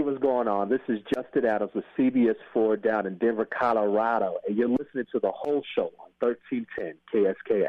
what's going on? This is Justin Adams with CBS 4 down in Denver, Colorado, and you're listening to the whole show on 1310 KSKA.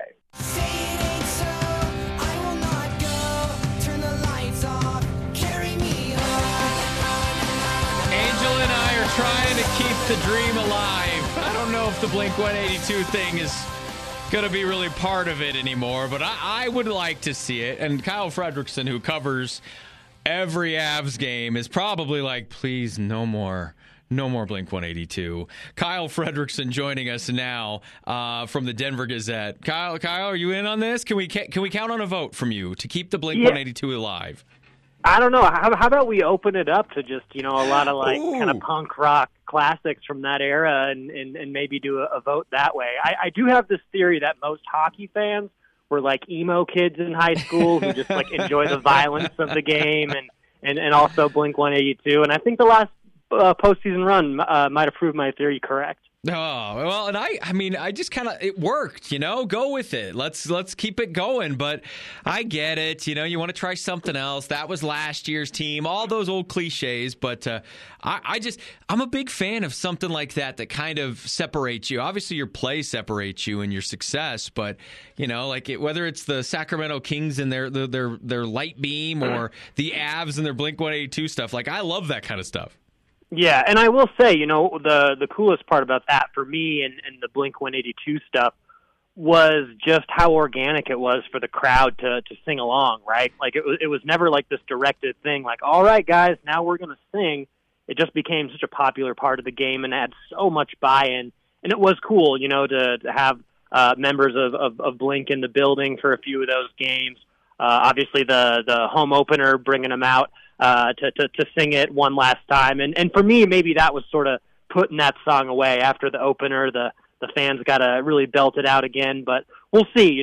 Angel and I are trying to keep the dream alive. I don't know if the Blink-182 thing is going to be really part of it anymore, but I would like to see it. And Kyle Fredrickson, who covers every Avs game, is probably like, please, no more Blink-182. Kyle Fredrickson joining us now from the Denver Gazette. Kyle, are you in on this? Can we count on a vote from you to keep the Blink-182 alive? I don't know. How about we open it up to just, a lot of kind of punk rock classics from that era and maybe do a vote that way. I do have this theory that most hockey fans were like emo kids in high school who just enjoy the violence of the game and also Blink-182. And I think the last postseason run might have proved my theory correct. Oh, well, and I just kind of, it worked, go with it. Let's keep it going. But I get it. You want to try something else. That was last year's team, all those old cliches. But I'm a big fan of something like that kind of separates you. Obviously, your play separates you and your success. But, whether it's the Sacramento Kings and their light beam or the Avs and their Blink-182 stuff, I love that kind of stuff. Yeah, and I will say, the coolest part about that for me and the Blink-182 stuff was just how organic it was for the crowd to sing along, right? It was never this directed thing, all right, guys, now we're going to sing. It just became such a popular part of the game and had so much buy-in. And it was cool, to have members of Blink in the building for a few of those games. Obviously, the home opener, bringing them out to sing it one last time. And for me, maybe that was sort of putting that song away after the opener. The fans got to really belt it out again. But we'll see.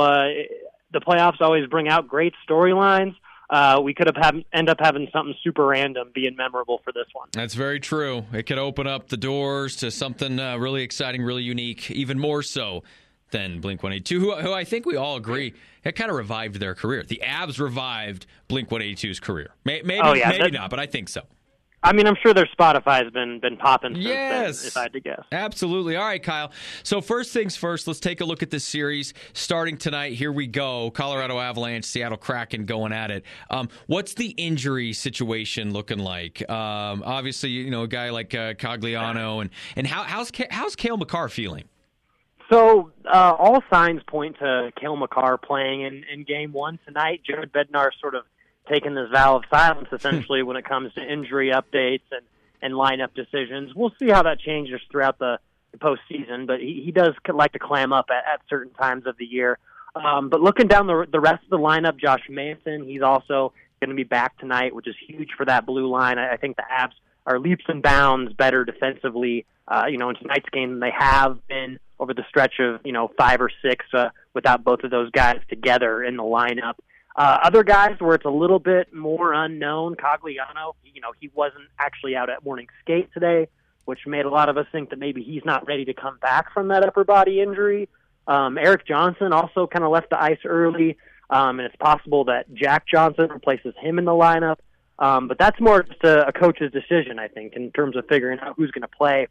The playoffs always bring out great storylines. We could have end up having something super random being memorable for this one. That's very true. It could open up the doors to something really exciting, really unique, even more so than Blink-182, who I think we all agree it kind of revived their career. The Avs revived Blink-182's career. Maybe not, but I think so. I mean, I'm sure their Spotify has been popping since yes, then, if I had to guess. Absolutely. All right, Kyle. So first things first, let's take a look at this series starting tonight. Here we go. Colorado Avalanche, Seattle Kraken going at it. What's the injury situation looking like? Obviously, a guy like Cogliano, and how's Cale Makar feeling? So all signs point to Cale Makar playing in Game 1 tonight. Jared Bednar sort of taking this vow of silence, essentially, when it comes to injury updates and lineup decisions. We'll see how that changes throughout the postseason, but he does like to clam up at certain times of the year. But looking down the rest of the lineup, Josh Manson, he's also going to be back tonight, which is huge for that blue line. I think the Avs are leaps and bounds better defensively, in tonight's game than they have been over the stretch of, 5 or 6 without both of those guys together in the lineup. Other guys where it's a little bit more unknown, Cogliano, he wasn't actually out at morning skate today, which made a lot of us think that maybe he's not ready to come back from that upper body injury. Eric Johnson also kind of left the ice early, and it's possible that Jack Johnson replaces him in the lineup. But that's more just a coach's decision, I think, in terms of figuring out who's going to play,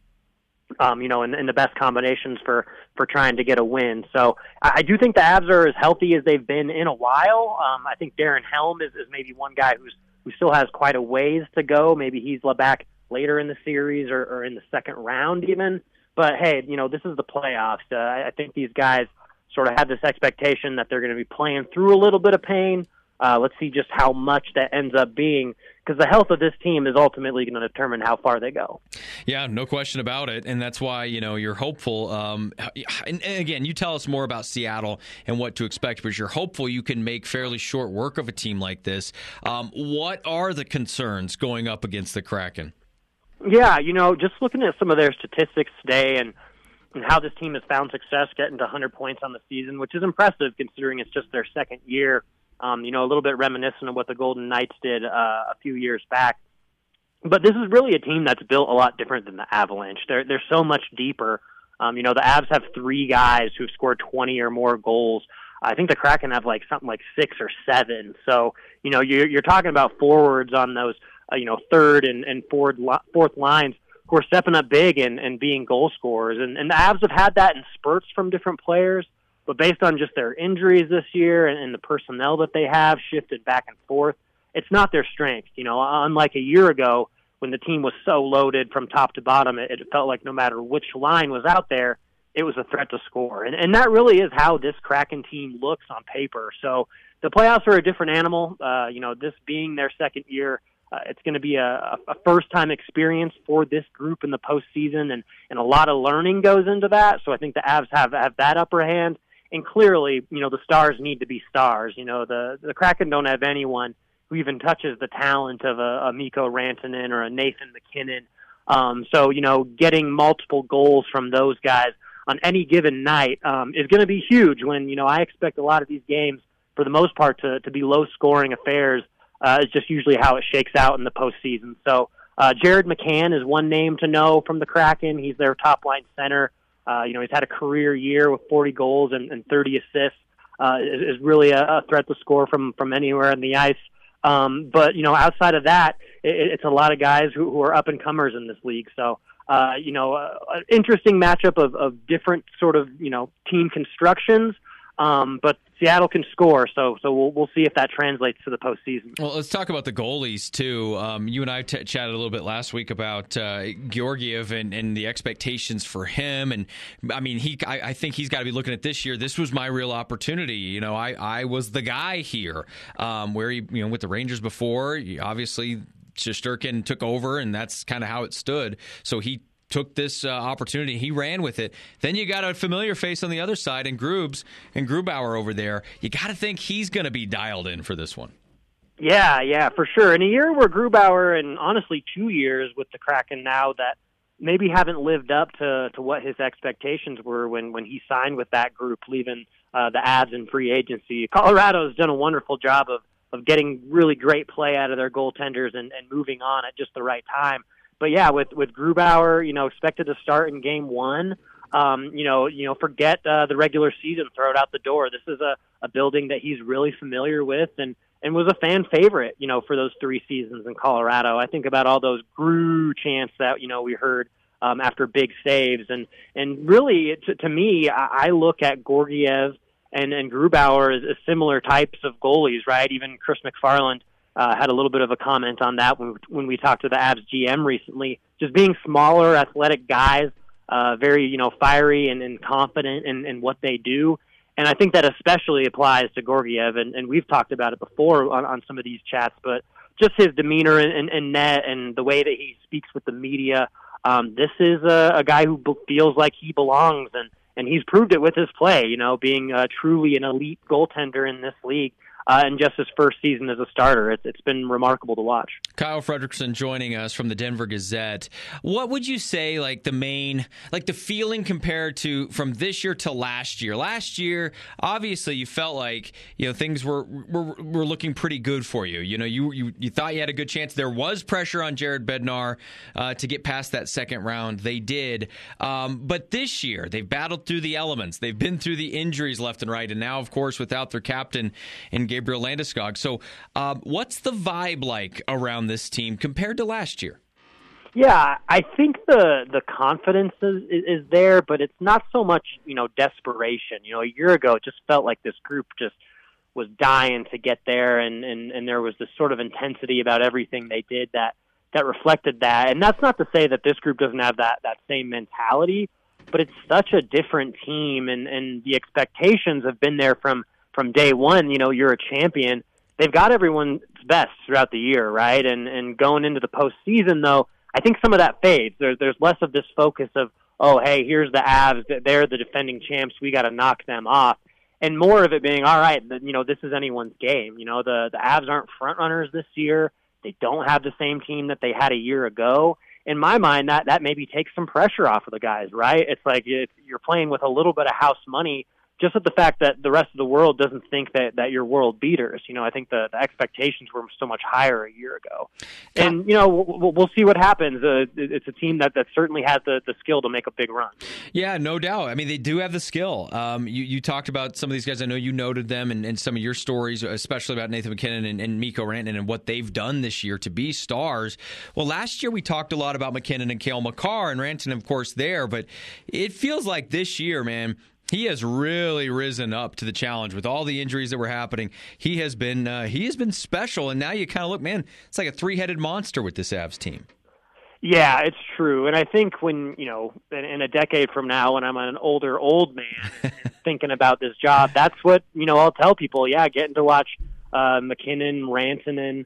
in the best combinations for trying to get a win. So I do think the Avs are as healthy as they've been in a while. I think Darren Helm is maybe one guy who still has quite a ways to go. Maybe he's back later in the series or in the second round even. But, hey, this is the playoffs. I think these guys sort of have this expectation that they're going to be playing through a little bit of pain. Let's see just how much that ends up being, because the health of this team is ultimately going to determine how far they go. Yeah, no question about it, and that's why you're hopeful. And again, you tell us more about Seattle and what to expect, but you're hopeful you can make fairly short work of a team like this. What are the concerns going up against the Kraken? Yeah, just looking at some of their statistics today and how this team has found success getting to 100 points on the season, which is impressive considering it's just their second year. A little bit reminiscent of what the Golden Knights did a few years back. But this is really a team that's built a lot different than the Avalanche. They're so much deeper. The Avs have 3 guys who've scored 20 or more goals. I think the Kraken have something like 6 or 7. So, you're talking about forwards on those third and fourth lines who are stepping up big and being goal scorers. And the Avs have had that in spurts from different players, but based on just their injuries this year and the personnel that they have shifted back and forth, it's not their strength. Unlike a year ago when the team was so loaded from top to bottom, it felt like no matter which line was out there, it was a threat to score. And that really is how this Kraken team looks on paper. So the playoffs are a different animal. This being their second year, it's going to be a first-time experience for this group in the postseason, and a lot of learning goes into that. So I think the Avs have that upper hand. And clearly, the stars need to be stars. The Kraken don't have anyone who even touches the talent of a Mikko Rantanen or a Nathan MacKinnon. So getting multiple goals from those guys on any given night is going to be huge when, I expect a lot of these games, for the most part, to be low-scoring affairs. Is just usually how it shakes out in the postseason. So Jared McCann is one name to know from the Kraken. He's their top-line center. He's had a career year with 40 goals and 30 assists. Is really a threat to score from anywhere on the ice. But outside of that, it's a lot of guys who are up-and-comers in this league. So, an interesting matchup of different sort of, team constructions. But Seattle can score, so we'll see if that translates to the postseason. Well, let's talk about the goalies, too. You and I chatted a little bit last week about Georgiev and the expectations for him. And, I mean, I think he's got to be looking at this year. This was my real opportunity. I was the guy here where he, with the Rangers before, obviously Shesterkin took over, and that's kind of how it stood. So he took this opportunity. He ran with it. Then you got a familiar face on the other side, and Grubauer over there. You got to think he's going to be dialed in for this one. Yeah, for sure. In a year where Grubauer, and honestly 2 years with the Kraken now, that maybe haven't lived up to what his expectations were when he signed with that group, leaving the Avs in free agency. Colorado's done a wonderful job of getting really great play out of their goaltenders and moving on at just the right time. But yeah, with Grubauer, expected to start in game one, forget the regular season, throw it out the door. This is a building that he's really familiar with and was a fan favorite, for those 3 seasons in Colorado. I think about all those Gru chants that, we heard after big saves. And really, to me, I look at Georgiev and Grubauer as similar types of goalies, right? Even Chris McFarland had a little bit of a comment on that when we talked to the Avs GM recently. Just being smaller, athletic guys, very fiery and confident in what they do. And I think that especially applies to Georgiev, and we've talked about it before on some of these chats, but just his demeanor in net and the way that he speaks with the media. This is a guy who feels like he belongs, and he's proved it with his play, being truly an elite goaltender in this league. And just his first season as a starter. It's been remarkable to watch. Kyle Fredrickson joining us from the Denver Gazette. What would you say, the feeling compared to from this year to last year? Last year, obviously, you felt like things were looking pretty good for you. You thought you had a good chance. There was pressure on Jared Bednar to get past that second round. They did, but this year they've battled through the elements. They've been through the injuries left and right, and now, of course, without their captain and Gabriel Landeskog. So what's the vibe like around this team compared to last year? Yeah, I think the confidence is there, but it's not so much, desperation. A year ago, it just felt like this group just was dying to get there, and there was this sort of intensity about everything they did that reflected that. And that's not to say that this group doesn't have that same mentality, but it's such a different team, and the expectations have been there from day one. You're a champion. They've got everyone's best throughout the year, right? And going into the postseason, though, I think some of that fades. There's less of this focus of, oh, hey, here's the Avs. They're the defending champs. We got to knock them off. And more of it being, all right, this is anyone's game. The Avs aren't front runners this year. They don't have the same team that they had a year ago. In my mind, that maybe takes some pressure off of the guys, right? It's like you're playing with a little bit of house money just at the fact that the rest of the world doesn't think that you're world beaters. I think the expectations were so much higher a year ago. And, we'll see what happens. It's a team that certainly has the skill to make a big run. Yeah, no doubt. I mean, they do have the skill. You talked about some of these guys. I know you noted them in some of your stories, especially about Nathan MacKinnon and Mikko Rantanen and what they've done this year to be stars. Well, last year we talked a lot about MacKinnon and Cale Makar and Rantanen, of course, there. But it feels like this year, man, he has really risen up to the challenge with all the injuries that were happening. He has been special, and now you kind of look, man, it's like a three-headed monster with this Avs team. Yeah, it's true. And I think when, in a decade from now, when I'm an old man and thinking about this job, that's what, I'll tell people, getting to watch MacKinnon, Rantanen,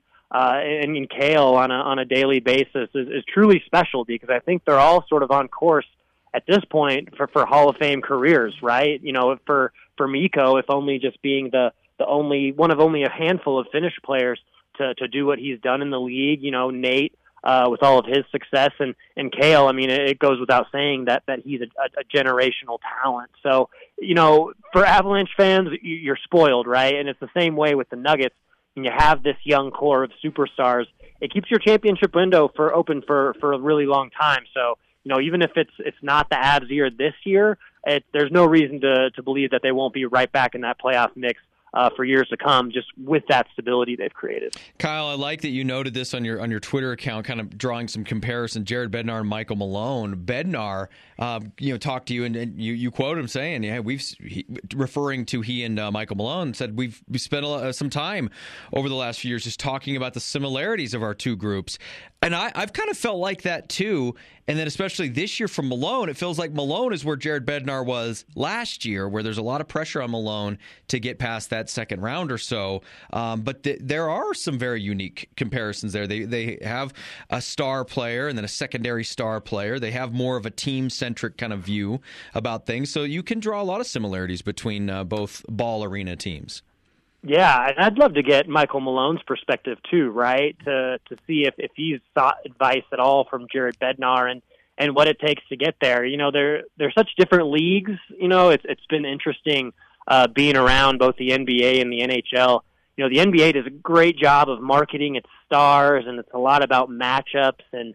and Cale on a daily basis is truly special, because I think they're all sort of on course at this point for Hall of Fame careers, right? For Mikko, if only just being the only one of only a handful of Finnish players to do what he's done in the league. Nate with all of his success, and Cale. I mean, it goes without saying that he's a generational talent. So for Avalanche fans, you're spoiled, right? And it's the same way with the Nuggets. When you have this young core of superstars, it keeps your championship window open for a really long time. So. Even if it's not the Avs year this year, there's no reason to believe that they won't be right back in that playoff mix for years to come, just with that stability they've created. Kyle, I like that you noted this on your Twitter account, kind of drawing some comparison. Jared Bednar and Michael Malone. Bednar, talked to you, and you quote him saying, referring to he and Michael Malone, said we've spent some time over the last few years just talking about the similarities of our two groups. And I've kind of felt like that too. And then especially this year from Malone, it feels like Malone is where Jared Bednar was last year, where there's a lot of pressure on Malone to get past that second round or so. But there are some very unique comparisons there. They have a star player and then a secondary star player. They have more of a team-centric kind of view about things. So you can draw a lot of similarities between both ball arena teams. Yeah, and I'd love to get Michael Malone's perspective too, right? To see if he's sought advice at all from Jared Bednar and what it takes to get there. They're such different leagues. It's been interesting being around both the NBA and the NHL. The NBA does a great job of marketing its stars, and it's a lot about matchups and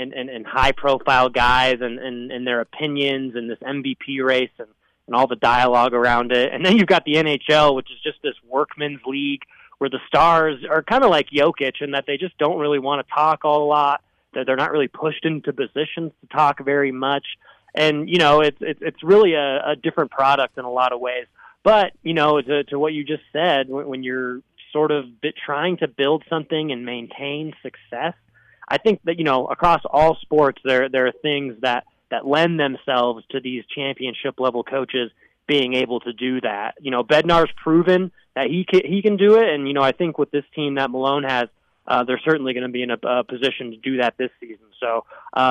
high profile guys and their opinions and this MVP race and all the dialogue around it. And then you've got the NHL, which is just this workman's league where the stars are kind of like Jokic in that they just don't really want to talk a lot. They're not really pushed into positions to talk very much. And, it's really a different product in a lot of ways. But, to what you just said, when you're sort of trying to build something and maintain success, I think that, across all sports, there are things that lend themselves to these championship-level coaches being able to do that. Bednar's proven that he can do it, and, I think with this team that Malone has, they're certainly going to be in a position to do that this season. So,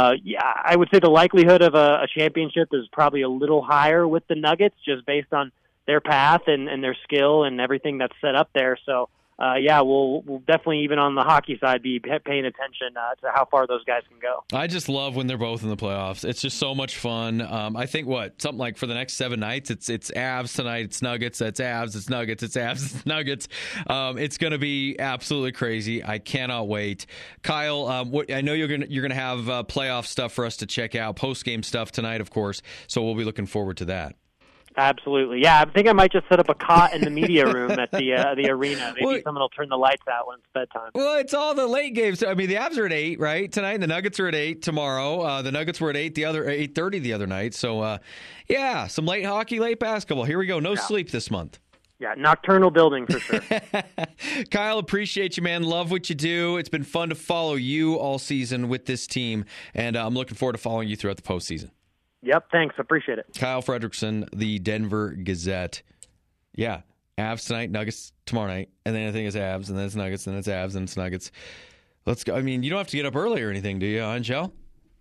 I would say the likelihood of a championship is probably a little higher with the Nuggets, just based on their path and their skill and everything that's set up there. So, we'll definitely, even on the hockey side, be paying attention to how far those guys can go. I just love when they're both in the playoffs. It's just so much fun. I think something like for the next 7 nights, it's Avs tonight, it's Nuggets, it's Avs, it's Nuggets, it's Avs, it's Nuggets. It's going to be absolutely crazy. I cannot wait. Kyle, I know you're gonna have playoff stuff for us to check out, post game stuff tonight, of course. So we'll be looking forward to that. Absolutely. Yeah, I think I might just set up a cot in the media room at the arena. Maybe someone will turn the lights out when it's bedtime. Well, it's all the late games. I mean, the Avs are at 8, right, tonight, and the Nuggets are at 8 tomorrow. The Nuggets were at 8:30 the other night. So, some late hockey, late basketball. Here we go. No sleep this month. Yeah, nocturnal building for sure. Kyle, appreciate you, man. Love what you do. It's been fun to follow you all season with this team, and I'm looking forward to following you throughout the postseason. Yep, thanks. Appreciate it. Kyle Fredrickson, the Denver Gazette. Yeah, Avs tonight, Nuggets tomorrow night, and then I think it's Avs, and then it's Nuggets, and then it's Avs, and it's Nuggets. Let's go. I mean, you don't have to get up early or anything, do you, Angel?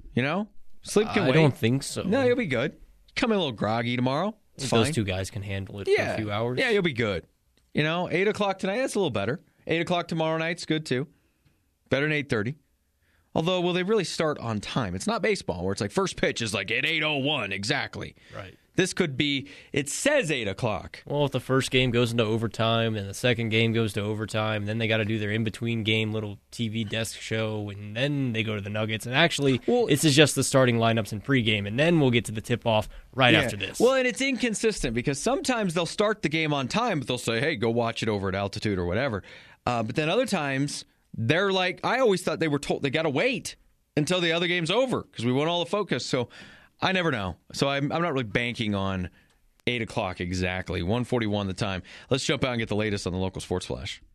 Sleep can wait. I don't think so. No, you'll be good. Come in a little groggy tomorrow. It's fine. Those two guys can handle it for a few hours. Yeah, you'll be good. 8 o'clock tonight, that's a little better. 8 o'clock tomorrow night's good, too. Better than 8:30. Although, will they really start on time? It's not baseball where it's like first pitch is like at 8:01 exactly. Right. This could be, it says 8 o'clock. Well, if the first game goes into overtime and the second game goes to overtime, then they got to do their in-between game little TV desk show, and then they go to the Nuggets. And actually, this is just the starting lineups and pregame, and then we'll get to the tip-off after this. Well, and it's inconsistent because sometimes they'll start the game on time, but they'll say, hey, go watch it over at altitude or whatever. But then other times, they're like, I always thought they were told they got to wait until the other game's over because we want all the focus. So I never know. So I'm not really banking on 8 o'clock exactly. 1:41 the time. Let's jump out and get the latest on the local sports flash.